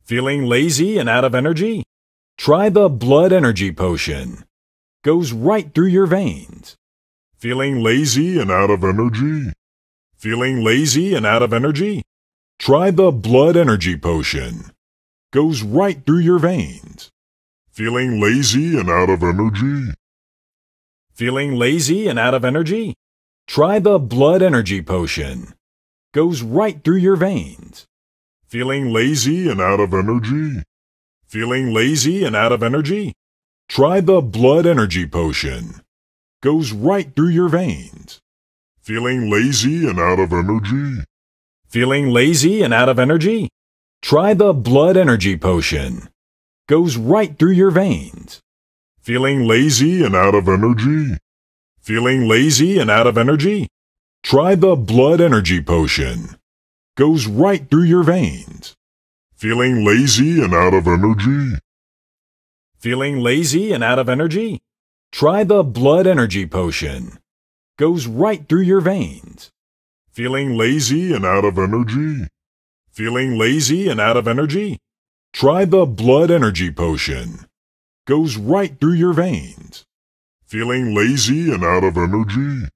Feeling lazy and out of energy? Try the Blood Energy Potion. Goes right through your veins. Feeling lazy and out of energy? Feeling lazy and out of energy? Try the Blood Energy Potion. Goes right through your veins. Feeling lazy and out of energy? Feeling lazy and out of energy? Try the Blood Energy Potion. Goes right through your veins. Feeling lazy and out of energy? Feeling lazy and out of energy? Try the Blood Energy Potion. Goes right through your veins. Feeling lazy and out of energy? Feeling lazy and out of energy? Try the Blood Energy Potion. Goes right through your veins. Feeling lazy and out of energy? Feeling lazy and out of energy? Try the Blood Energy Potion. Goes right through your veins. Feeling lazy and out of energy? Feeling lazy and out of energy? Try the Blood Energy Potion. Goes right through your veins. Feeling lazy and out of energy? Feeling lazy and out of energy? Try the Blood Energy Potion. Goes right through your veins. Feeling lazy and out of energy?